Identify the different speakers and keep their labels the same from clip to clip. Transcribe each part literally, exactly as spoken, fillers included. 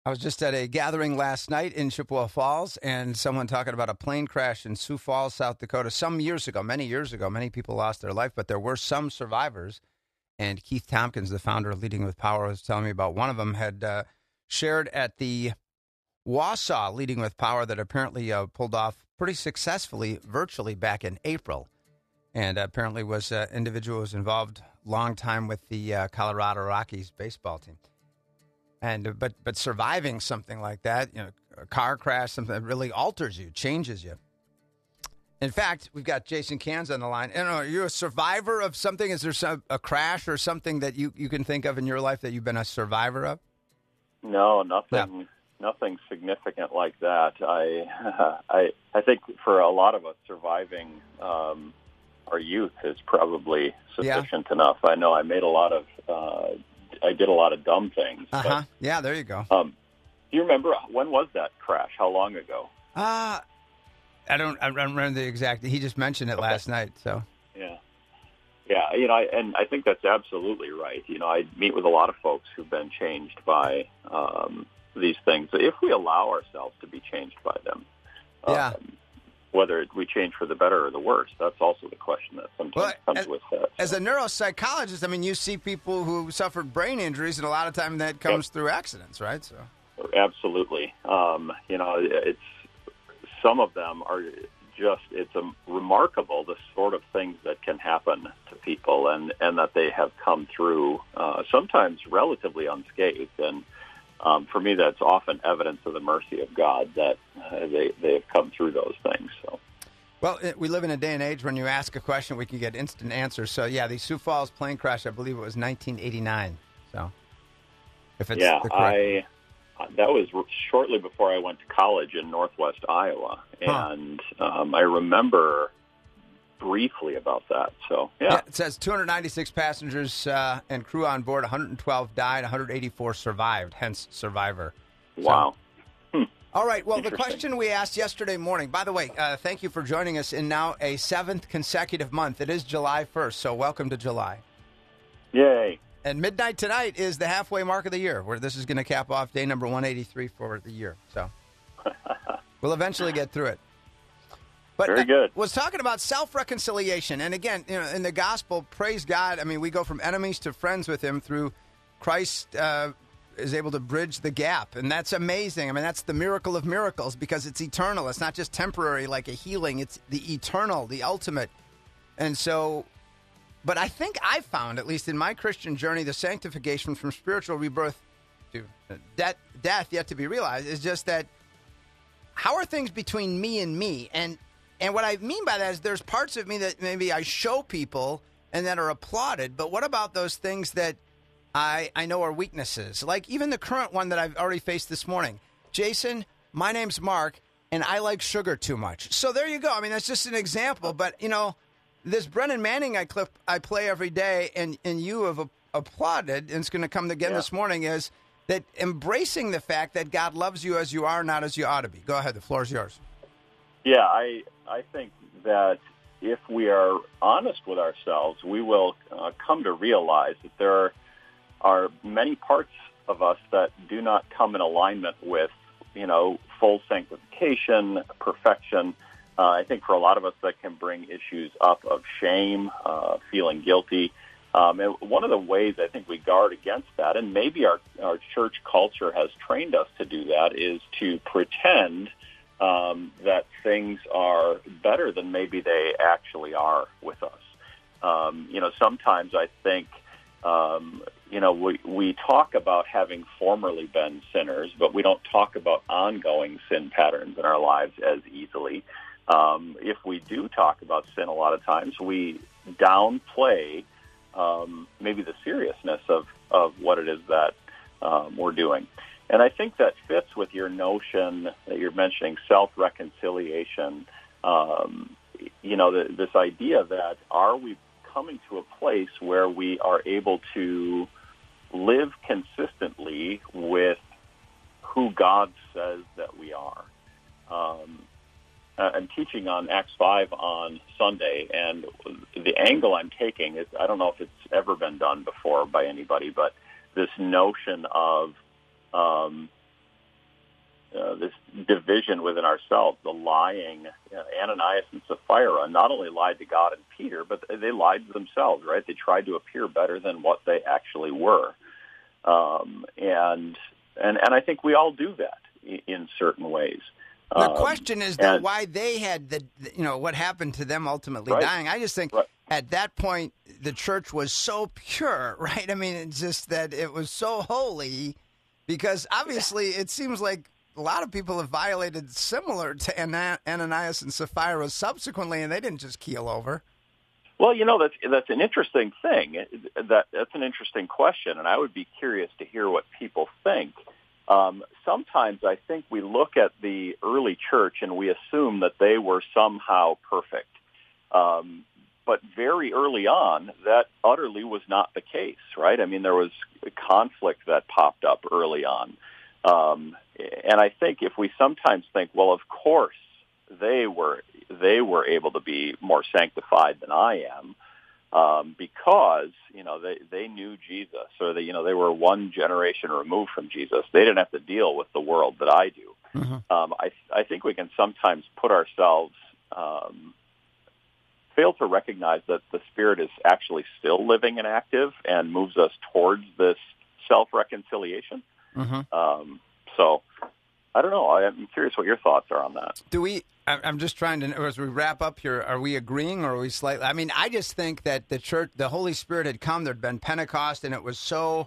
Speaker 1: I was just at a gathering last night in Chippewa Falls, and someone talking about a plane crash in Sioux Falls, South Dakota, some years ago, many years ago. Many people lost their life, but there were some survivors. And Keith Tompkins, the founder of Leading with Power, was telling me about one of them had uh, shared at the Wausau Leading with Power that apparently uh, pulled off pretty successfully virtually back in April. And uh, apparently was an uh, individual who was involved long time with the uh, Colorado Rockies baseball team. And uh, but but surviving something like that, you know, a car crash, something that really alters you, changes you. In fact, we've got Jason Cans on the line. And are you a survivor of something? Is there some, a crash or something that you, you can think of in your life that you've been a survivor of?
Speaker 2: No, nothing. No. Nothing significant like that. I, I, I think for a lot of us, surviving um, our youth is probably sufficient yeah. enough. I know I made a lot of, uh, I did a lot of dumb things.
Speaker 1: Uh huh. Yeah, there you go.
Speaker 2: Um, do you remember when was that crash? How long ago?
Speaker 1: Uh I don't. I don't remember the exact. He just mentioned it okay. last night. So
Speaker 2: yeah, yeah. You know, I, and I think that's absolutely right. You know, I meet with a lot of folks who've been changed by um, these things. If we allow ourselves to be changed by them,
Speaker 1: yeah.
Speaker 2: Um, whether we change for the better or the worse, that's also the question that sometimes well, comes
Speaker 1: as,
Speaker 2: with that. So.
Speaker 1: As a neuropsychologist, I mean, you see people who suffered brain injuries, and a lot of time that comes yep. through accidents, right? So
Speaker 2: absolutely. Um, you know, it's. Some of them are just, it's a remarkable the sort of things that can happen to people and, and that they have come through, uh, sometimes relatively unscathed. And um, for me, that's often evidence of the mercy of God that uh, they, they have come through those things. So,
Speaker 1: well, we live in a day and age when you ask a question, we can get instant answers. So, yeah, the Sioux Falls plane crash, I believe it was nineteen eighty-nine. So, if it's
Speaker 2: yeah,
Speaker 1: the correct...
Speaker 2: I... That was shortly before I went to college in Northwest Iowa, and huh. um, I remember briefly about that. So, yeah.
Speaker 1: yeah it says two hundred ninety-six passengers uh, and crew on board, one hundred twelve died, one hundred eighty-four survived, hence survivor.
Speaker 2: Wow.
Speaker 1: So, hmm. All right, well, the question we asked yesterday morning, by the way, uh, thank you for joining us in now a seventh consecutive month. It is July first, so welcome to July.
Speaker 2: Yay.
Speaker 1: And midnight tonight is the halfway mark of the year, where this is going to cap off day number one eighty-three for the year. So we'll eventually get through it. But
Speaker 2: Very good.
Speaker 1: I was talking about self-reconciliation. And again, you know, in the gospel, praise God, I mean, we go from enemies to friends with him through Christ uh, is able to bridge the gap. And that's amazing. I mean, that's the miracle of miracles because it's eternal. It's not just temporary like a healing. It's the eternal, the ultimate. And so... But I think I found, at least in my Christian journey, the sanctification from spiritual rebirth to death, death yet to be realized is just that how are things between me and me? And and what I mean by that is there's parts of me that maybe I show people and that are applauded, but what about those things that I, I know are weaknesses? Like even the current one that I've already faced this morning. Jason, my name's Mark, and I like sugar too much. So there you go. I mean, that's just an example, but, you know, this Brennan Manning I clip I play every day, and, and you have a, applauded, and it's going to come again yeah. this morning, is that embracing the fact that God loves you as you are, not as you ought to be. Go ahead. The floor is yours.
Speaker 2: Yeah, I I think that if we are honest with ourselves, we will uh, come to realize that there are, are many parts of us that do not come in alignment with, you know, full sanctification, perfection. Uh, I think for a lot of us that can bring issues up of shame, uh, feeling guilty. Um, and one of the ways I think we guard against that, and maybe our, our church culture has trained us to do that, is to pretend um, that things are better than maybe they actually are with us. Um, you know, sometimes I think, um, you know, we, we talk about having formerly been sinners, but we don't talk about ongoing sin patterns in our lives as easily. Um, if we do talk about sin a lot of times, we downplay um, maybe the seriousness of, of what it is that um, we're doing. And I think that fits with your notion that you're mentioning, self-reconciliation, um, you know, the, this idea that are we coming to a place where we are able to live consistently with who God says that we are. Um, I'm teaching on Acts five on Sunday, and the angle I'm taking is, I don't know if it's ever been done before by anybody, but this notion of um, uh, this division within ourselves, the lying. You know, Ananias and Sapphira not only lied to God and Peter, but they lied to themselves, right? They tried to appear better than what they actually were. Um, and, and, and I think we all do that in, in certain ways.
Speaker 1: The
Speaker 2: um,
Speaker 1: question is, though,
Speaker 2: and,
Speaker 1: why they had the, you know, what happened to them ultimately
Speaker 2: right,
Speaker 1: dying. I just think
Speaker 2: right.
Speaker 1: at that point, the church was so pure, right? I mean, it's just that it was so holy because obviously it seems like a lot of people have violated similar to Ana- Ananias and Sapphira subsequently, and they didn't just keel over.
Speaker 2: Well, you know, that's that's an interesting thing. That That's an interesting question, and I would be curious to hear what people think. Um, sometimes I think we look at the early church and we assume that they were somehow perfect. Um, but very early on, that utterly was not the case, right? I mean, there was a conflict that popped up early on. Um, and I think if we sometimes think, well, of course, they were they were able to be more sanctified than I am, um, because you know they, they knew Jesus, or they you know they were one generation removed from Jesus. They didn't have to deal with the world that I do. Mm-hmm. Um, I I think we can sometimes put ourselves um, fail to recognize that the Spirit is actually still living and active and moves us towards this self-reconciliation. Mm-hmm. Um, so. I don't know. I'm curious what your thoughts are on that.
Speaker 1: Do we, I'm just trying to, as we wrap up here, are we agreeing or are we slightly, I mean, I just think that the church, the Holy Spirit had come, there'd been Pentecost, and it was so,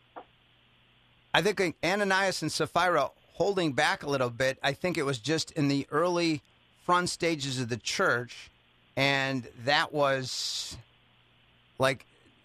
Speaker 1: I think Ananias and Sapphira holding back a little bit, I think it was just in the early front stages of the church, and that was like,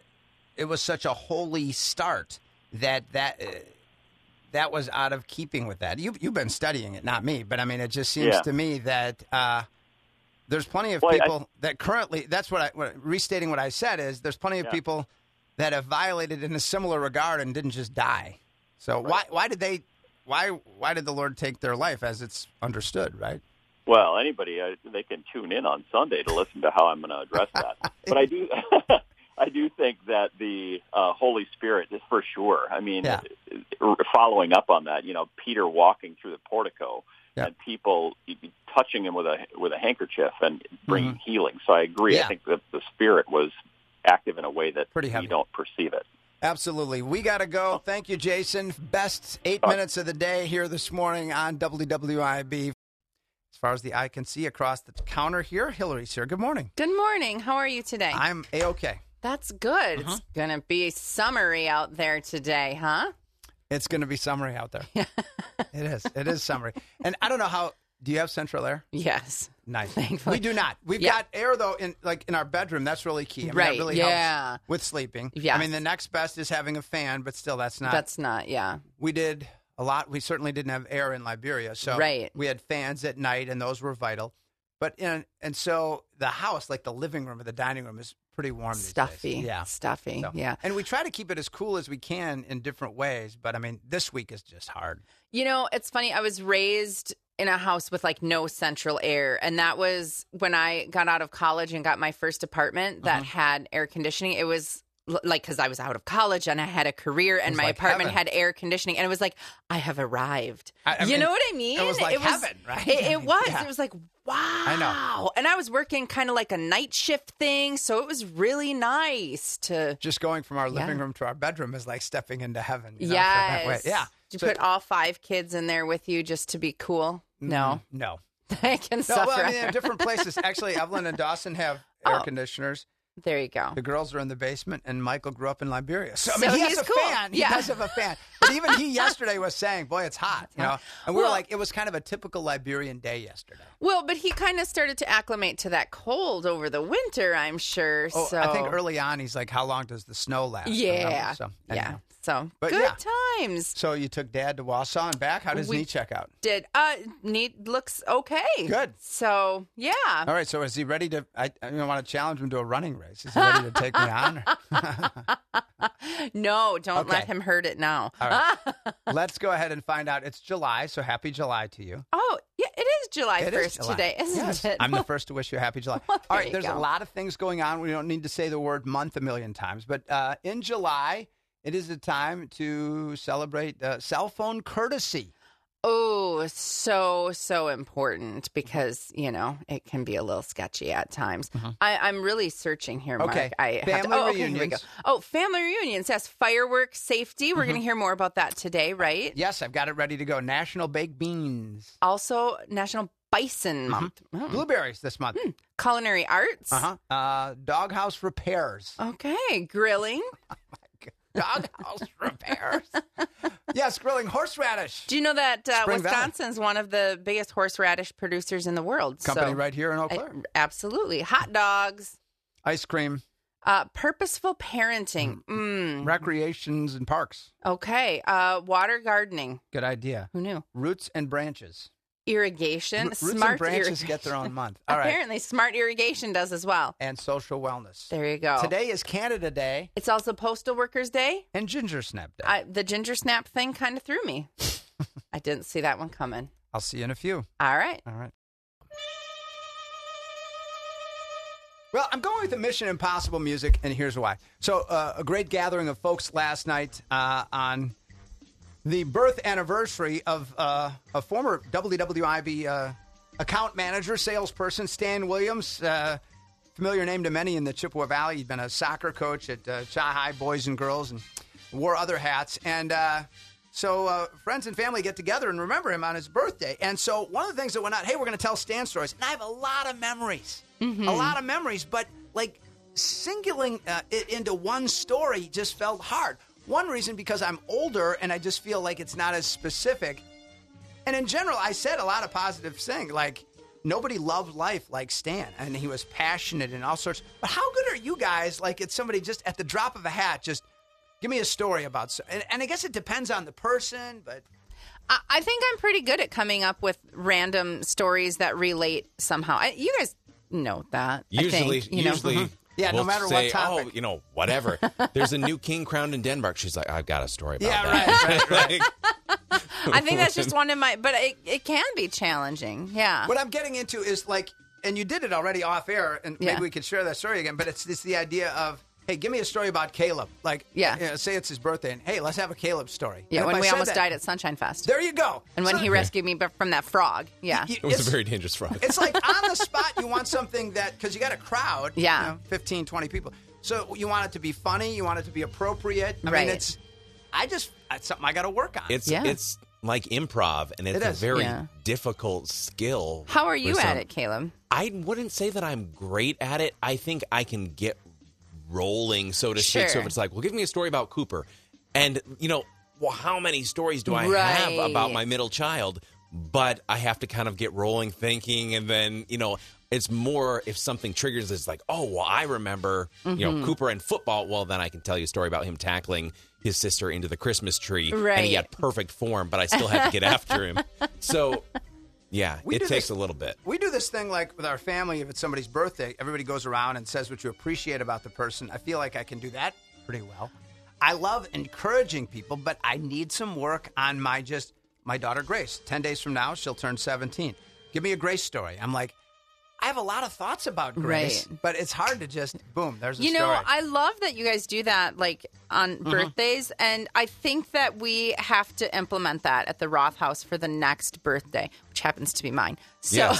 Speaker 1: it was such a holy start that that... Uh, that was out of keeping with that. You, you've been studying it, not me, but I mean, it just seems
Speaker 2: yeah.
Speaker 1: to me that uh, there's plenty of
Speaker 2: well,
Speaker 1: people
Speaker 2: I,
Speaker 1: that currently, that's what I, what, restating what I said is, there's plenty of
Speaker 2: yeah.
Speaker 1: people that have violated in a similar regard and didn't just die. So right. why why did they, why why did the Lord take their life as it's understood, right?
Speaker 2: Well, anybody, uh, they can tune in on Sunday to listen to how I'm going to address that. But I do... I do think that the uh, Holy Spirit is for sure. I mean, yeah. following up on that, you know, Peter walking through the portico yeah. and people touching him with a with a handkerchief and bringing mm-hmm. healing. So I agree. Yeah. I think that the Spirit was active in a way that we don't perceive it.
Speaker 1: Absolutely. We got to go. Thank you, Jason. Best eight oh. minutes of the day here this morning on W W I B. As far as the eye can see across the counter here, Hillary's here. Good morning.
Speaker 3: Good morning. How are you today?
Speaker 1: I'm A-okay.
Speaker 3: That's good. Uh-huh. It's going to be summery out there today, huh?
Speaker 1: It's going to be summery out there. It is. It is summery. And I don't know how, do you have central air?
Speaker 3: Yes.
Speaker 1: Nice.
Speaker 3: Thankfully.
Speaker 1: We do not. We've yeah. got air, though, in like in our bedroom. That's really key. I mean,
Speaker 3: right.
Speaker 1: That really
Speaker 3: yeah.
Speaker 1: helps with sleeping.
Speaker 3: Yes.
Speaker 1: I mean, the next best is having a fan, but still, that's not.
Speaker 3: That's not, yeah.
Speaker 1: We did a lot. We certainly didn't have air in Liberia. So
Speaker 3: right.
Speaker 1: we had fans at night, and those were vital. But in, and so the house, like the living room or the dining room, is pretty warm these
Speaker 3: Stuffy.
Speaker 1: days. Yeah.
Speaker 3: Stuffy,
Speaker 1: so,
Speaker 3: yeah.
Speaker 1: And we try to keep it as cool as we can in different ways. But, I mean, this week is just hard.
Speaker 3: You know, it's funny. I was raised in a house with, like, no central air. And that was when I got out of college and got my first apartment that uh-huh. had air conditioning. It was like, because I was out of college and I had a career and my
Speaker 1: like
Speaker 3: apartment
Speaker 1: heaven.
Speaker 3: had air conditioning. And it was like, I have arrived.
Speaker 1: I, I
Speaker 3: you
Speaker 1: mean,
Speaker 3: know what I mean?
Speaker 1: It was like
Speaker 3: it was,
Speaker 1: heaven, right?
Speaker 3: It, it was.
Speaker 1: Yeah.
Speaker 3: It was like, wow.
Speaker 1: I know.
Speaker 3: And I was working kind of like a night shift thing. So it was really nice to.
Speaker 1: Just going from our
Speaker 3: yeah.
Speaker 1: living room to our bedroom is like stepping into heaven. You know,
Speaker 3: yes.
Speaker 1: that way. Yeah.
Speaker 3: Did you
Speaker 1: so,
Speaker 3: put all five kids in there with you just to be cool? No.
Speaker 1: No.
Speaker 3: I can
Speaker 1: no,
Speaker 3: suffer.
Speaker 1: Well, I mean, in different places. Actually, Evelyn and Dawson have air
Speaker 3: oh.
Speaker 1: conditioners.
Speaker 3: There you go.
Speaker 1: The girls are in the basement, and Michael grew up in Liberia. So, I
Speaker 3: so
Speaker 1: mean, he
Speaker 3: he's
Speaker 1: has a
Speaker 3: cool.
Speaker 1: fan. He
Speaker 3: yeah.
Speaker 1: does have a fan. But even he yesterday was saying, boy, it's hot. You know, And we
Speaker 3: well,
Speaker 1: were like, it was kind of a typical Liberian day yesterday.
Speaker 3: Well, but he kind of started to acclimate to that cold over the winter, I'm sure.
Speaker 1: Oh,
Speaker 3: so
Speaker 1: I think early on, he's like, how long does the snow last?
Speaker 3: Yeah.
Speaker 1: So,
Speaker 3: yeah. So,
Speaker 1: but
Speaker 3: good
Speaker 1: yeah.
Speaker 3: times.
Speaker 1: So you took Dad to Wausau and back. How does
Speaker 3: we
Speaker 1: knee check out?
Speaker 3: Did uh knee looks okay.
Speaker 1: Good.
Speaker 3: So yeah.
Speaker 1: All right. So is he ready to? I, I want to challenge him to a running race. Is he ready to take me on?
Speaker 3: No, don't
Speaker 1: okay.
Speaker 3: let him hurt it now.
Speaker 1: All right. Let's go ahead and find out. It's July, so happy July to you.
Speaker 3: Oh yeah, it is July
Speaker 1: it
Speaker 3: first
Speaker 1: is July.
Speaker 3: today, isn't
Speaker 1: yes.
Speaker 3: it?
Speaker 1: I'm the first to wish you a happy July.
Speaker 3: Well,
Speaker 1: All right. There's
Speaker 3: go.
Speaker 1: a lot of things going on. We don't need to say the word month a million times, but uh, in July. It is a time to celebrate uh, cell phone courtesy.
Speaker 3: Oh, so, so important because, you know, it can be a little sketchy at times. Mm-hmm. I, I'm really searching here, Mark.
Speaker 1: Okay.
Speaker 3: I
Speaker 1: family
Speaker 3: have to, oh, okay,
Speaker 1: reunions.
Speaker 3: here we go. Oh, family reunions. Yes, fireworks, safety. We're mm-hmm. going to hear more about that today, right?
Speaker 1: Yes, I've got it ready to go. National Baked Beans.
Speaker 3: Also, National Bison Month.
Speaker 1: Mm-hmm. Mm. Blueberries this month.
Speaker 3: Mm. Culinary arts.
Speaker 1: Uh-huh. Uh, doghouse repairs.
Speaker 3: Okay. Grilling.
Speaker 1: Doghouse repairs. Yes, grilling horseradish.
Speaker 3: Do you know that uh,
Speaker 1: Spring
Speaker 3: Wisconsin's
Speaker 1: Valley.
Speaker 3: one of the biggest horseradish producers in the world?
Speaker 1: Company
Speaker 3: so,
Speaker 1: right here in Eau Claire.
Speaker 3: I, absolutely. Hot dogs.
Speaker 1: Ice cream.
Speaker 3: Uh, purposeful parenting. Mm.
Speaker 1: Recreations and parks.
Speaker 3: Okay. Uh, water gardening.
Speaker 1: Good idea.
Speaker 3: Who knew?
Speaker 1: Roots and branches.
Speaker 3: Irrigation.
Speaker 1: R-
Speaker 3: smart
Speaker 1: roots and branches
Speaker 3: irrigation.
Speaker 1: get their own month. All right.
Speaker 3: Apparently, smart irrigation does as well.
Speaker 1: And social wellness.
Speaker 3: There you go.
Speaker 1: Today is Canada Day.
Speaker 3: It's also Postal Workers Day.
Speaker 1: And Ginger Snap Day.
Speaker 3: I, the ginger snap thing kind of threw me. I didn't see that one coming.
Speaker 1: I'll see you in a few.
Speaker 3: All right.
Speaker 1: All right. Well, I'm going with the Mission Impossible music, and here's why. So, uh, a great gathering of folks last night uh, on the birth anniversary of uh, a former W W I B uh, account manager, salesperson, Stan Williams, uh, familiar name to many in the Chippewa Valley. He'd been a soccer coach at uh, Chi-High Boys and Girls and wore other hats. And uh, so uh, friends and family get together and remember him on his birthday. And so one of the things that went on, hey, we're going to tell Stan stories. And I have a lot of memories, mm-hmm. a lot of memories, but like singling uh, it into one story just felt hard. One reason, because I'm older and I just feel like it's not as specific. And in general, I said a lot of positive things, like nobody loved life like Stan, and he was passionate and all sorts. But how good are you guys? Like it's somebody just at the drop of a hat, just give me a story about. And, and I guess it depends on the person, but
Speaker 3: I, I think I'm pretty good at coming up with random stories that relate somehow. I, you guys know that.
Speaker 4: Usually,
Speaker 3: I think, you
Speaker 4: usually.
Speaker 3: know?
Speaker 1: Yeah,
Speaker 4: we'll
Speaker 1: no matter
Speaker 4: say,
Speaker 1: what topic.
Speaker 4: Oh, you know, whatever. There's a new king crowned in Denmark. She's like, I've got a story about
Speaker 1: yeah,
Speaker 4: that.
Speaker 1: right, right, right.
Speaker 3: I think that's just one of my, but it, it can be challenging. Yeah.
Speaker 1: What I'm getting into is like, and you did it already off air, and maybe
Speaker 3: Yeah.
Speaker 1: we could share that story again, but it's, it's the idea of, hey, give me a story about Caleb. Like,
Speaker 3: Yeah.
Speaker 1: you know, say it's his birthday, and hey, let's have a Caleb story.
Speaker 3: Yeah,
Speaker 1: And if
Speaker 3: when
Speaker 1: I
Speaker 3: we
Speaker 1: said
Speaker 3: almost
Speaker 1: that-
Speaker 3: died at Sunshine Fest.
Speaker 1: There you go.
Speaker 3: And when
Speaker 1: So-
Speaker 3: he rescued me from that frog. Yeah.
Speaker 1: You-
Speaker 4: It was
Speaker 1: it's-
Speaker 4: a very dangerous frog.
Speaker 1: It's like on the spot, you want something that, because you got a crowd,
Speaker 3: Yeah.
Speaker 1: you know, fifteen, twenty people. So you want it to be funny, you want it to be appropriate. I
Speaker 3: Right.
Speaker 1: mean, it's, I just, it's something I got to work on.
Speaker 4: It's
Speaker 3: Yeah.
Speaker 4: it's like improv, and it's
Speaker 1: It
Speaker 4: a
Speaker 1: is.
Speaker 4: very
Speaker 3: Yeah.
Speaker 4: difficult skill.
Speaker 3: How are
Speaker 4: for
Speaker 3: you
Speaker 4: some-
Speaker 3: at it, Caleb?
Speaker 4: I wouldn't say that I'm great at it. I think I can get rolling, so to speak. So
Speaker 3: Sure.
Speaker 4: if it's like, well, give me a story about Cooper. And, you know, well, how many stories do I have
Speaker 3: Right.
Speaker 4: about my middle child? But I have to kind of get rolling thinking, and then, you know, it's more if something triggers, it's like, oh, well, I remember, you
Speaker 3: Mm-hmm.
Speaker 4: know, Cooper and football. Well, then I can tell you a story about him tackling his sister into the Christmas tree. And
Speaker 3: Right.
Speaker 4: he had perfect form, but I still had to get after him. So, yeah,
Speaker 1: We
Speaker 4: it
Speaker 1: do
Speaker 4: takes
Speaker 1: this-
Speaker 4: a little bit.
Speaker 1: We do this thing like with our family. If it's somebody's birthday, everybody goes around and says what you appreciate about the person. I feel like I can do that pretty well. I love encouraging people, but I need some work on my just my daughter Grace. Ten days from now, she'll turn seventeen. Give me a Grace story. I'm like, I have a lot of thoughts about Grace,
Speaker 3: Right.
Speaker 1: but it's hard to just boom. There's a
Speaker 3: You know,
Speaker 1: story.
Speaker 3: I love that you guys do that, like on
Speaker 1: Mm-hmm. birthdays,
Speaker 3: birthdays, and I think that we have to implement that at the Roth House for the next birthday, which happens to be mine. So,
Speaker 4: Yes.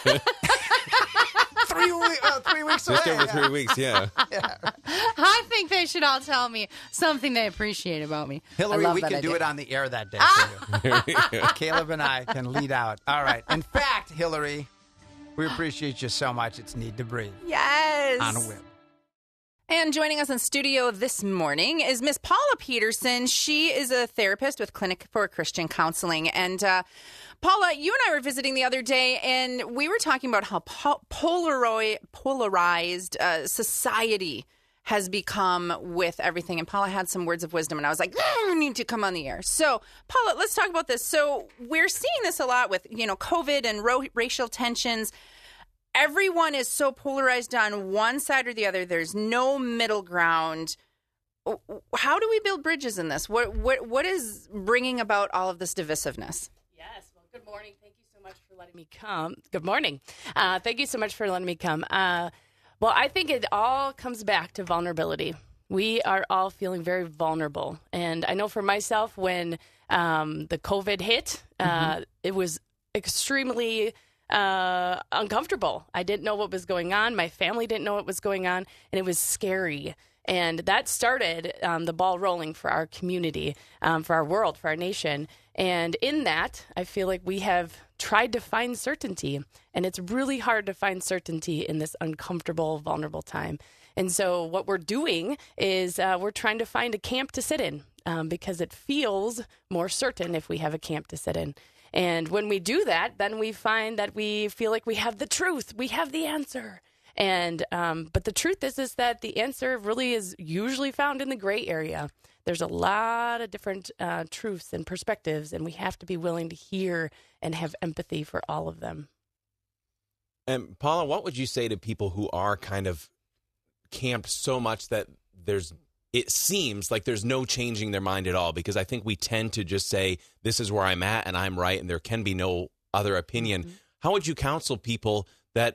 Speaker 1: three, we- uh, three weeks
Speaker 4: Just
Speaker 1: away.
Speaker 4: over
Speaker 1: yeah.
Speaker 4: three weeks, yeah.
Speaker 3: I think they should all tell me something they appreciate about me.
Speaker 1: Hillary,
Speaker 3: I love
Speaker 1: we
Speaker 3: that
Speaker 1: can do
Speaker 3: idea.
Speaker 1: it on the air that day. for you. Caleb and I can lead out. All right. In fact, Hillary, we appreciate you so much. It's Need to Breathe
Speaker 3: Yes.
Speaker 1: on a whim.
Speaker 3: And joining us in studio this morning is Miss Paula Peterson. She is a therapist with Clinic for Christian Counseling. And uh, Paula, you and I were visiting the other day, and we were talking about how po- Polaroid, polarized uh, society has become with everything. And Paula had some words of wisdom, and I was like, mm, you need to come on the air. So, Paula, let's talk about this. So we're seeing this a lot with, you know, COVID and ro- racial tensions. Everyone is so polarized on one side or the other. There's no middle ground. How do we build bridges in this? What what what is bringing about all of this divisiveness?
Speaker 5: Yes. Well, good morning. Thank you so much for letting me come. Good morning. Uh, thank you so much for letting me come. Uh, well, I think it all comes back to vulnerability. We are all feeling very vulnerable. And I know for myself, when um, the COVID hit. Uh, mm-hmm. It was extremely uh, uncomfortable. I didn't know what was going on. My family didn't know what was going on, and it was scary. And that started um, the ball rolling for our community, um, for our world, for our nation. And in that, I feel like we have tried to find certainty. And it's really hard to find certainty in this uncomfortable, vulnerable time. And so what we're doing is uh, we're trying to find a camp to sit in um, because it feels more certain if we have a camp to sit in. And when we do that, then we find that we feel like we have the truth. We have the answer. And um, but the truth is, is that the answer really is usually found in the gray area. There's a lot of different uh, truths and perspectives, and we have to be willing to hear and have empathy for all of them.
Speaker 4: And Paula, what would you say to people who are kind of camped so much that there's, it seems like there's no changing their mind at all? Because I think we tend to just say, this is where I'm at and I'm right, and there can be no other opinion. Mm-hmm. How would you counsel people that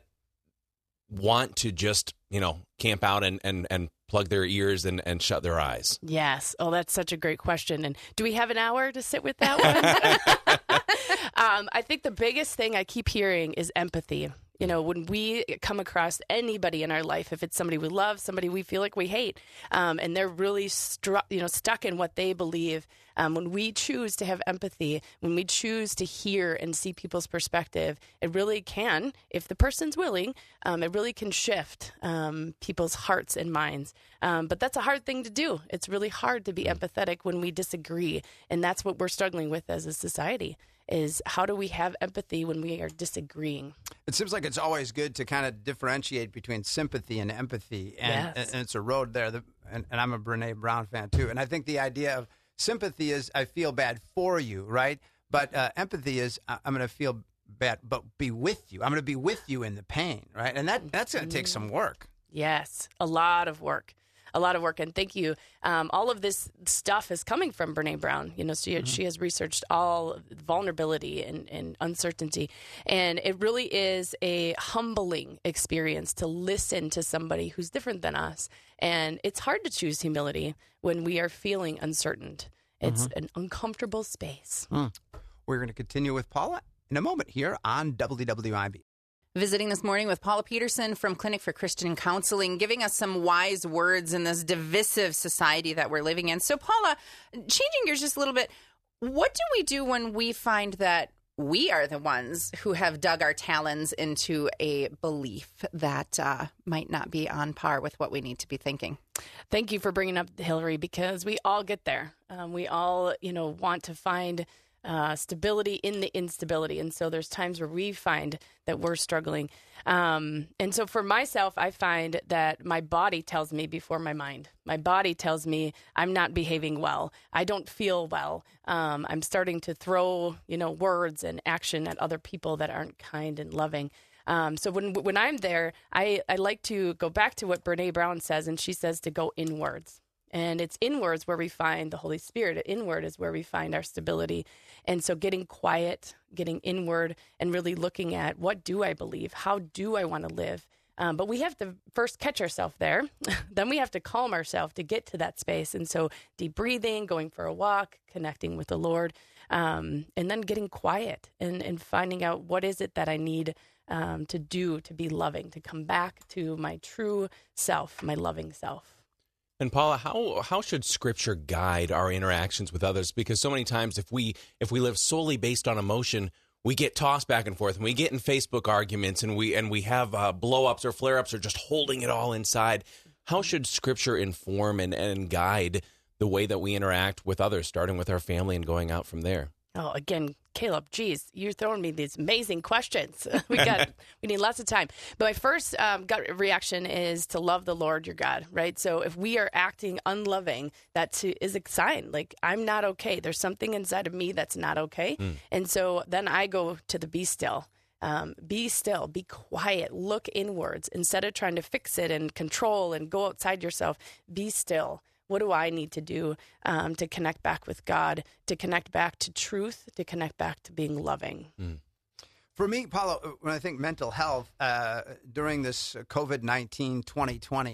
Speaker 4: want to just, you know, camp out and, and, and plug their ears and, and shut their eyes?
Speaker 5: Yes. Oh, that's such a great question. And do we have an hour to sit with that one? um, I think the biggest thing I keep hearing is empathy. You know, when we come across anybody in our life, if it's somebody we love, somebody we feel like we hate, um, and they're really stru- you know, stuck in what they believe, um, when we choose to have empathy, when we choose to hear and see people's perspective, it really can, if the person's willing, um, it really can shift um, people's hearts and minds. Um, but that's a hard thing to do. It's really hard to be empathetic when we disagree, and that's what we're struggling with as a society. Is how do we have empathy when we are disagreeing?
Speaker 1: It seems like it's always good to kind of differentiate between sympathy and empathy. And,
Speaker 5: yes.
Speaker 1: and it's a road there. That, and, and I'm a Brene Brown fan, too. And I think the idea of sympathy is I feel bad for you, right? But uh, empathy is I'm going to feel bad, but be with you. I'm going to be with you in the pain, right? And that that's going to take some work.
Speaker 5: Yes, a lot of work. A lot of work, and thank you. Um, all of this stuff is coming from Brene Brown. You know, she mm-hmm. she has researched all vulnerability and, and uncertainty, and it really is a humbling experience to listen to somebody who's different than us. And it's hard to choose humility when we are feeling uncertain. It's mm-hmm. an uncomfortable space.
Speaker 1: Mm. We're going to continue with Paula in a moment here on W W I B.
Speaker 3: Visiting this morning with Paula Peterson from Clinic for Christian Counseling, giving us some wise words in this divisive society that we're living in. So, Paula, changing gears just a little bit, what do we do when we find that we are the ones who have dug our talons into a belief that uh, might not be on par with what we need to be thinking?
Speaker 5: Thank you for bringing up Hillary, because we all get there. Um, we all, you know, want to find Uh, stability in the instability. And so there's times where we find that we're struggling. Um, and so for myself, I find that my body tells me before my mind. My body tells me I'm not behaving well. I don't feel well. Um, I'm starting to throw, you know, words and action at other people that aren't kind and loving. Um, so when when I'm there, I, I like to go back to what Brene Brown says, and she says to go inwards. And it's inwards where we find the Holy Spirit. Inward is where we find our stability. And so getting quiet, getting inward, and really looking at what do I believe? How do I want to live? Um, but we have to first catch ourselves there. Then we have to calm ourselves to get to that space. And so deep breathing, going for a walk, connecting with the Lord, um, and then getting quiet and, and finding out what is it that I need um, to do to be loving, to come back to my true self, my loving self.
Speaker 4: And Paula, how how should Scripture guide our interactions with others? Because so many times, if we if we live solely based on emotion, we get tossed back and forth, and we get in Facebook arguments, and we and we have uh, blow-ups or flare-ups, or just holding it all inside. How should Scripture inform and, and guide the way that we interact with others, starting with our family and going out from there?
Speaker 5: Oh, again, Caleb, geez, you're throwing me these amazing questions. we got, we need lots of time. But my first um, gut reaction is to love the Lord your God, right? So if we are acting unloving, that to, is a sign, like I'm not okay. There's something inside of me that's not okay. Mm. And so then I go to the be still. Um, be still, be quiet, look inwards. Instead of trying to fix it and control and go outside yourself, be still. What do I need to do um, to connect back with God, to connect back to truth, to connect back to being loving?
Speaker 1: Mm. For me, Paula, when I think mental health, uh, during this COVID nineteen twenty twenty,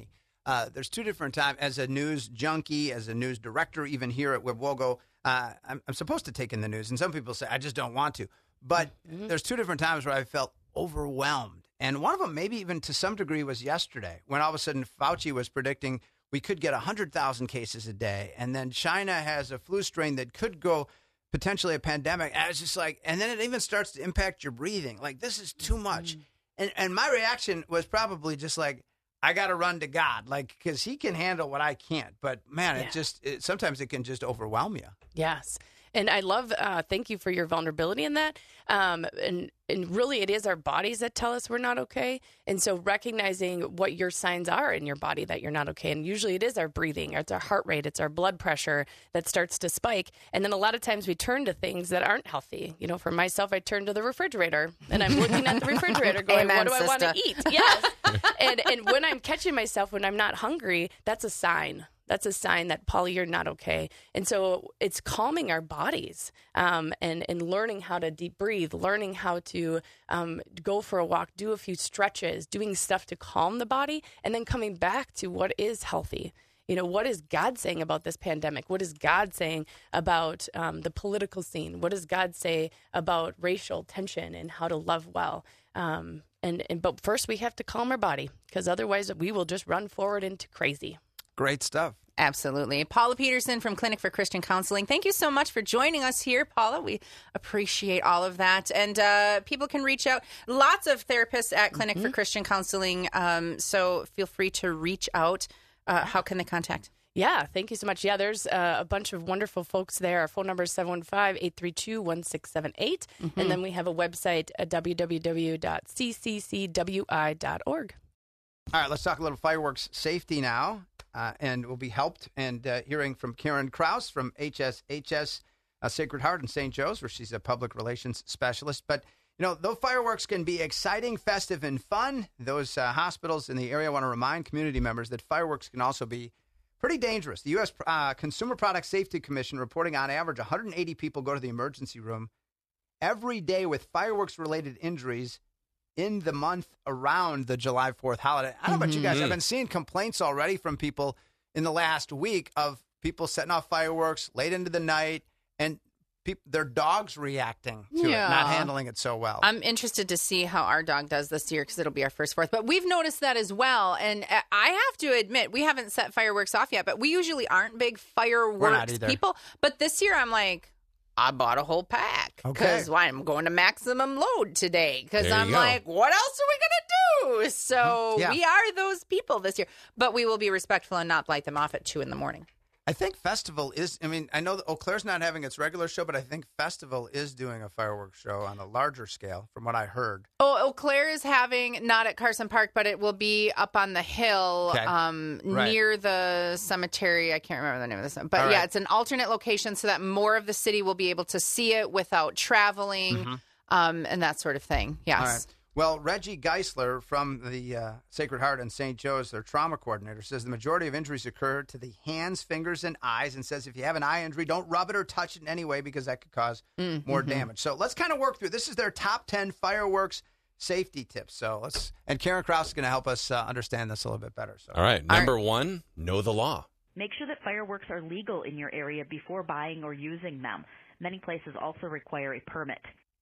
Speaker 1: uh, there's two different times. As a news junkie, as a news director, even here at WebWogo, uh, I'm, I'm supposed to take in the news. And some people say, I just don't want to. But mm-hmm. there's two different times where I felt overwhelmed. And one of them, maybe even to some degree, was yesterday when all of a sudden Fauci was predicting we could get one hundred thousand cases a day. And then China has a flu strain that could go potentially a pandemic. And it's just like, and then it even starts to impact your breathing. Like, this is too much. Mm-hmm. And, and my reaction was probably just like, I got to run to God, like, because he can handle what I can't. But, man, yeah. it just it, sometimes it can just overwhelm you.
Speaker 5: Yes. And I love, uh, thank you for your vulnerability in that. Um, and, and really, it is our bodies that tell us we're not okay. And so recognizing what your signs are in your body that you're not okay. And usually it is our breathing, it's our heart rate, it's our blood pressure that starts to spike. And then a lot of times we turn to things that aren't healthy. You know, for myself, I turn to the refrigerator and I'm looking at the refrigerator going,
Speaker 3: Amen,
Speaker 5: what do
Speaker 3: sister.
Speaker 5: I want to eat? Yes. and, and when I'm catching myself, when I'm not hungry, that's a sign. That's a sign that, Paula, you're not okay. And so it's calming our bodies um, and, and learning how to deep breathe, learning how to um, go for a walk, do a few stretches, doing stuff to calm the body, and then coming back to what is healthy. You know, what is God saying about this pandemic? What is God saying about um, the political scene? What does God say about racial tension and how to love well? Um, and, and But first, we have to calm our body because otherwise we will just run forward into crazy.
Speaker 1: Great stuff.
Speaker 3: Absolutely. Paula Peterson from Clinic for Christian Counseling. Thank you so much for joining us here, Paula. We appreciate all of that. And uh, people can reach out. Lots of therapists at Clinic mm-hmm. for Christian Counseling. Um, so feel free to reach out. Uh, how can they contact?
Speaker 5: Yeah, thank you so much. Yeah, there's uh, a bunch of wonderful folks there. Our phone number is seven one five, eight three two, one six seven eight. Mm-hmm. And then we have a website at w w w dot c c c w i dot org.
Speaker 1: All right, let's talk a little fireworks safety now, uh, and we'll be helped and uh, hearing from Karen Kraus from H S H S uh, Sacred Heart in Saint Joe's, where she's a public relations specialist. But, you know, though fireworks can be exciting, festive, and fun, those uh, hospitals in the area want to remind community members that fireworks can also be pretty dangerous. The U S Uh, Consumer Product Safety Commission reporting on average one hundred eighty people go to the emergency room every day with fireworks-related injuries in the month around the July fourth holiday. I don't know about you guys. I've been seeing complaints already from people in the last week of people setting off fireworks late into the night and pe- their dogs reacting to
Speaker 3: yeah.
Speaker 1: it, not handling it so well.
Speaker 3: I'm interested to see how our dog does this year because it'll be our first fourth. But we've noticed that as well. And I have to admit, we haven't set fireworks off yet, but we usually aren't big fireworks people. But this year I'm like, I bought a whole pack because
Speaker 1: okay.
Speaker 3: I'm going to maximum load today because I'm
Speaker 4: go.
Speaker 3: like, what else are we going to do? So
Speaker 1: yeah.
Speaker 3: we are those people this year, but we will be respectful and not light them off at two in the morning.
Speaker 1: I think Festival is, I mean, I know that Eau Claire's not having its regular show, but I think Festival is doing a fireworks show on a larger scale from what I heard.
Speaker 3: Oh, Eau Claire is having, not at Carson Park, but it will be up on the hill
Speaker 1: okay.
Speaker 3: um,
Speaker 1: right.
Speaker 3: near the cemetery. I can't remember the name of this. But
Speaker 1: All
Speaker 3: yeah,
Speaker 1: right.
Speaker 3: it's an alternate location so that more of the city will be able to see it without traveling
Speaker 1: Mm-hmm.
Speaker 3: um, and that sort of thing. Yes.
Speaker 1: All right. Well, Reggie Geisler from the uh, Sacred Heart in Saint Joe's, their trauma coordinator, says the majority of injuries occur to the hands, fingers, and eyes, and says if you have an eye injury, don't rub it or touch it in any way because that could cause
Speaker 3: Mm-hmm.
Speaker 1: more damage. So let's kind of work through. This is their top ten fireworks safety tips. So let's, and Karen Kraus is going to help us uh, understand this a little bit better. So.
Speaker 4: All right. Number one, know the law.
Speaker 6: Make sure that fireworks are legal in your area before buying or using them. Many places also require a permit.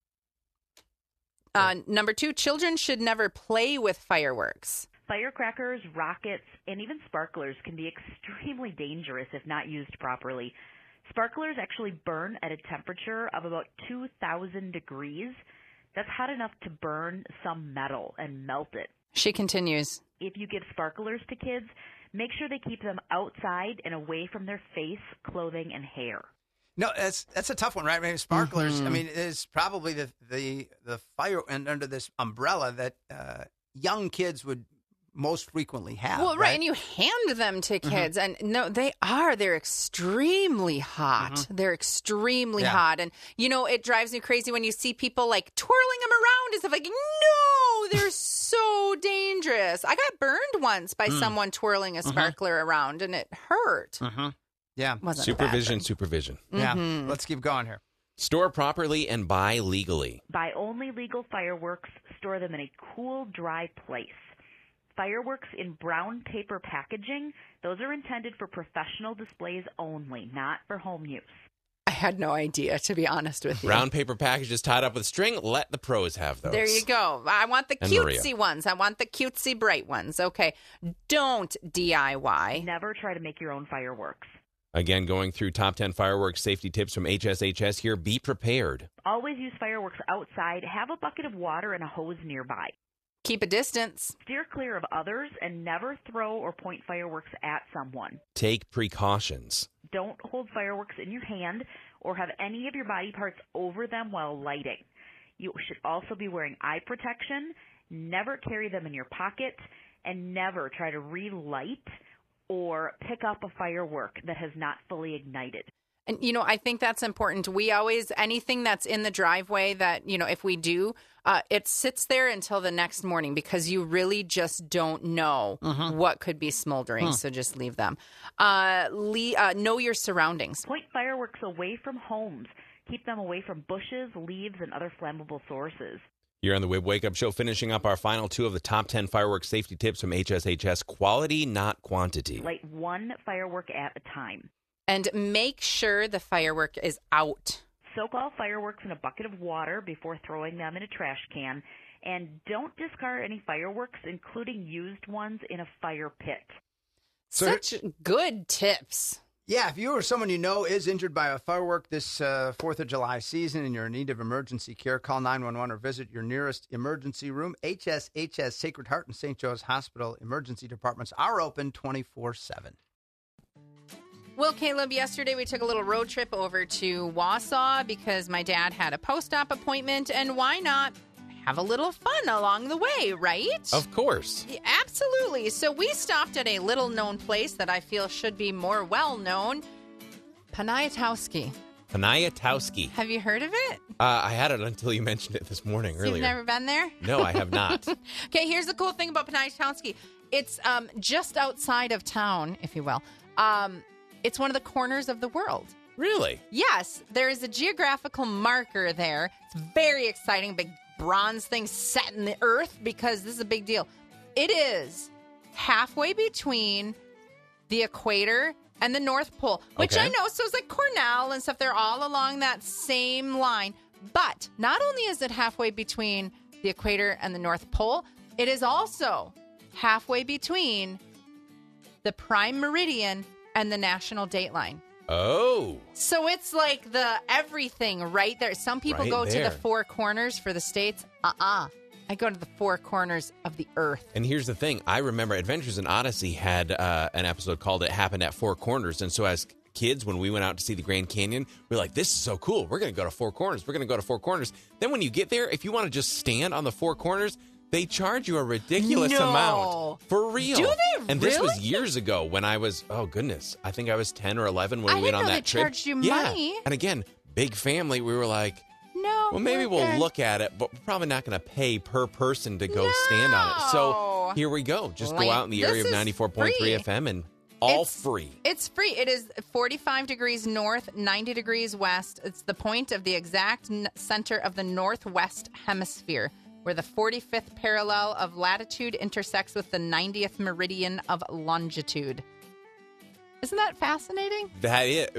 Speaker 3: Uh, number two, children should never play with fireworks.
Speaker 6: Firecrackers, rockets, and even sparklers can be extremely dangerous if not used properly. Sparklers actually burn at a temperature of about two thousand degrees. That's hot enough to burn some metal and melt it.
Speaker 3: She continues.
Speaker 6: If you give sparklers to kids, make sure they keep them outside and away from their face, clothing, and hair.
Speaker 1: No, that's that's a tough one, right? I mean, sparklers.
Speaker 3: Mm-hmm.
Speaker 1: I mean, it is probably the the the fire and under this umbrella that uh, young kids would most frequently have.
Speaker 3: Well, right,
Speaker 1: right?
Speaker 3: and you hand them to kids, mm-hmm. and no, they are. They're extremely hot. Mm-hmm. They're extremely
Speaker 1: yeah.
Speaker 3: hot, and you know it drives me crazy when you see people like twirling them around and stuff. Like, no, they're so dangerous. I got burned once by mm. someone twirling a sparkler mm-hmm. around, and it hurt.
Speaker 1: Mm-hmm. Yeah,
Speaker 3: Wasn't
Speaker 4: supervision, supervision.
Speaker 1: Yeah,
Speaker 3: mm-hmm.
Speaker 1: let's keep going here.
Speaker 4: Store properly and buy legally.
Speaker 6: Buy only legal fireworks. Store them in a cool, dry place. Fireworks in brown paper packaging, those are intended for professional displays only, not for home use.
Speaker 3: I had no idea, to be honest with you.
Speaker 4: Brown paper packages tied up with string. Let the pros have those.
Speaker 3: There you go. I want the
Speaker 4: And
Speaker 3: cutesy
Speaker 4: Maria.
Speaker 3: ones. I want the cutesy bright ones. Okay. Don't D I Y.
Speaker 6: Never try to make your own fireworks.
Speaker 4: Again, going through top ten fireworks safety tips from H S H S here. Be prepared.
Speaker 6: Always use fireworks outside. Have a bucket of water and a hose nearby.
Speaker 3: Keep a distance.
Speaker 6: Steer clear of others and never throw or point fireworks at someone.
Speaker 4: Take precautions.
Speaker 6: Don't hold fireworks in your hand or have any of your body parts over them while lighting. You should also be wearing eye protection, never carry them in your pocket, and never try to relight or pick up a firework that has not fully ignited.
Speaker 3: And, you know, I think that's important. We always, anything that's in the driveway that, you know, if we do, uh, it sits there until the next morning because you really just don't know
Speaker 1: Mhm.
Speaker 3: what could be smoldering.
Speaker 1: Hmm.
Speaker 3: So just leave them. Uh, le- uh, know your surroundings.
Speaker 6: Point fireworks away from homes. Keep them away from bushes, leaves, and other flammable sources.
Speaker 4: You're on the Wib Wake Up Show, finishing up our final two of the top ten fireworks safety tips from H S H S. Quality, not quantity.
Speaker 6: Light one firework at a time.
Speaker 3: And make sure the firework is out.
Speaker 6: Soak all fireworks in a bucket of water before throwing them in a trash can. And don't discard any fireworks, including used ones, in a fire pit.
Speaker 1: So
Speaker 3: Such good tips.
Speaker 1: Yeah, if you or someone you know is injured by a firework this uh, fourth of July season and you're in need of emergency care, call nine one one or visit your nearest emergency room. H S H S Sacred Heart and Saint Joe's Hospital emergency departments are open twenty-four seven.
Speaker 3: Well, Caleb, yesterday we took a little road trip over to Wausau because my dad had a post-op appointment, and why not have a little fun along the way, right?
Speaker 4: Of course.
Speaker 3: Yeah, absolutely. So we stopped at a little-known place that I feel should be more well-known, Poniatowski.
Speaker 4: Poniatowski.
Speaker 3: Have you heard of it?
Speaker 4: Uh, I had it until you mentioned it this morning
Speaker 3: So
Speaker 4: earlier.
Speaker 3: You've never been there?
Speaker 4: No, I have not.
Speaker 3: Okay, here's the cool thing about Poniatowski. It's um, just outside of town, if you will. Um, it's one of the corners of the world.
Speaker 4: Really?
Speaker 3: Yes, there is a geographical marker there. It's very exciting, big bronze thing set in the earth because this is a big deal. It is halfway between the equator and the North Pole, which
Speaker 4: Okay.
Speaker 3: I know, so it's like Cornell and stuff. They're all along that same line. But not only is it halfway between the equator and the North Pole, it is also halfway between the prime meridian and the national dateline.
Speaker 4: Oh.
Speaker 3: So it's like the everything right there. Some people
Speaker 4: Right
Speaker 3: go to
Speaker 4: there.
Speaker 3: the four corners for the states. Uh-uh. I go to the four corners of the earth.
Speaker 4: And here's the thing. I remember Adventures in Odyssey had uh, an episode called It Happened at Four Corners. And so as kids, when we went out to see the Grand Canyon, we were like, this is so cool. We're going to go to Four Corners. We're going to go to Four Corners. Then when you get there, if you want to just stand on the four corners, they charge you a ridiculous
Speaker 3: No.
Speaker 4: amount. For real.
Speaker 3: Do they
Speaker 4: And this was
Speaker 3: really?
Speaker 4: years ago when I was, oh goodness, I think I was ten or eleven when
Speaker 3: I
Speaker 4: we went
Speaker 3: didn't
Speaker 4: on
Speaker 3: know
Speaker 4: that
Speaker 3: they
Speaker 4: trip.
Speaker 3: charged you
Speaker 4: yeah.
Speaker 3: money.
Speaker 4: And again, big family. We were like,
Speaker 3: No.
Speaker 4: well, maybe
Speaker 3: we're
Speaker 4: we'll
Speaker 3: good.
Speaker 4: look at it, but we're probably not going to pay per person to go stand on it. So
Speaker 3: No.
Speaker 4: here we go. Just go
Speaker 3: Lamp.
Speaker 4: out in the
Speaker 3: This
Speaker 4: area of
Speaker 3: is
Speaker 4: ninety-four point three
Speaker 3: free.
Speaker 4: F M and all
Speaker 3: It's-
Speaker 4: free.
Speaker 3: It's free. It is forty-five degrees north, ninety degrees west. It's the point of the exact n- center of the northwest hemisphere, where the forty-fifth parallel of latitude intersects with the ninetieth meridian of longitude. Isn't that fascinating?
Speaker 4: That it.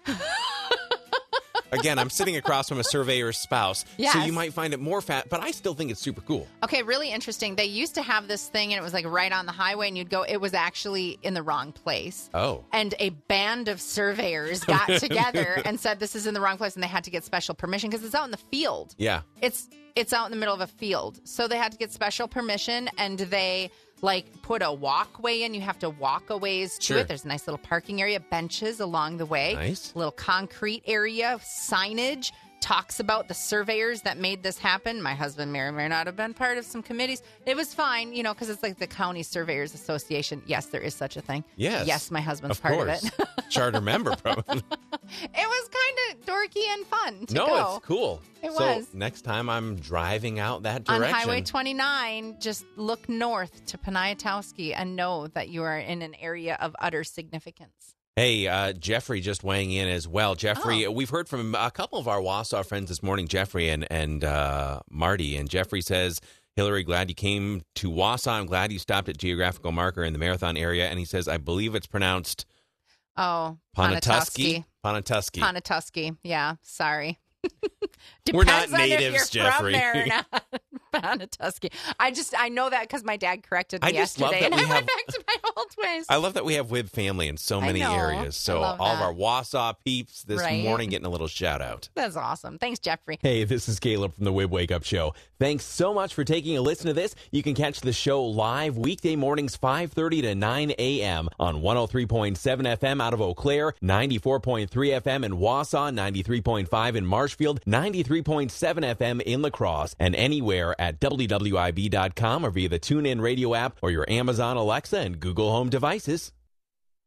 Speaker 4: Again, I'm sitting across from a surveyor's spouse, so
Speaker 3: Yes.
Speaker 4: you might find it more fat, but I still think it's super cool.
Speaker 3: Okay, really interesting. They used to have this thing, and it was like right on the highway, and you'd go, it was actually in the wrong place.
Speaker 4: Oh.
Speaker 3: And a band of surveyors got together and said this is in the wrong place, and they had to get special permission because it's out in the field.
Speaker 4: Yeah.
Speaker 3: It's it's out in the middle of a field. So they had to get special permission, and they like put a walkway in. You have to walk a ways to
Speaker 4: Sure.
Speaker 3: it. There's a nice little parking area, benches along the way.
Speaker 4: Nice.
Speaker 3: Little concrete area, signage. Talks about the surveyors that made this happen. My husband may or may not have been part of some committees. It was fine, you know, because it's like the County Surveyors Association. Yes, there is such a thing.
Speaker 4: Yes.
Speaker 3: Yes, my husband's
Speaker 4: Of
Speaker 3: part
Speaker 4: course.
Speaker 3: of it.
Speaker 4: Charter member, probably.
Speaker 3: It was kind of dorky and fun to
Speaker 4: no,
Speaker 3: go.
Speaker 4: it's cool.
Speaker 3: It
Speaker 4: so
Speaker 3: was.
Speaker 4: next time I'm driving out that
Speaker 3: On
Speaker 4: direction.
Speaker 3: Highway twenty-nine, just look north to Poniatowski and know that you are in an area of utter significance.
Speaker 4: Hey, uh, Jeffrey just weighing in as well. Jeffrey,
Speaker 3: Oh.
Speaker 4: we've heard from a couple of our Wausau friends this morning, Jeffrey and, and uh, Marty. And Jeffrey says, Hillary, glad you came to Wausau. I'm glad you stopped at Geographical Marker in the Marathon area. And he says, I believe it's pronounced
Speaker 3: Oh,
Speaker 4: Ponatuski. Ponatuski.
Speaker 3: Ponatuski. Yeah, sorry.
Speaker 4: We're not
Speaker 3: Depends on if
Speaker 4: natives,
Speaker 3: you're
Speaker 4: Jeffrey.
Speaker 3: From there or not. Ponatuski. I just I know that because my dad corrected me
Speaker 4: I just love
Speaker 3: yesterday,
Speaker 4: that
Speaker 3: and
Speaker 4: we
Speaker 3: I
Speaker 4: have-
Speaker 3: went back to my old ways.
Speaker 4: I love that we have Wib family in so
Speaker 3: I
Speaker 4: many
Speaker 3: know.
Speaker 4: areas. So
Speaker 3: I love
Speaker 4: all of
Speaker 3: that.
Speaker 4: our Wausau peeps this
Speaker 3: Right.
Speaker 4: morning getting a little shout out.
Speaker 3: That's awesome. Thanks, Jeffrey.
Speaker 4: Hey, this is Caleb from the Wib Wake Up Show. Thanks so much for taking a listen to this. You can catch the show live weekday mornings five thirty to nine a.m. on one oh three point seven F M out of Eau Claire, ninety-four point three F M in Wausau, ninety-three point five in Marshfield, ninety-three point seven F M in La Crosse, and anywhere at W W I B dot com or via the TuneIn Radio app or your Amazon Alexa and Google Home devices.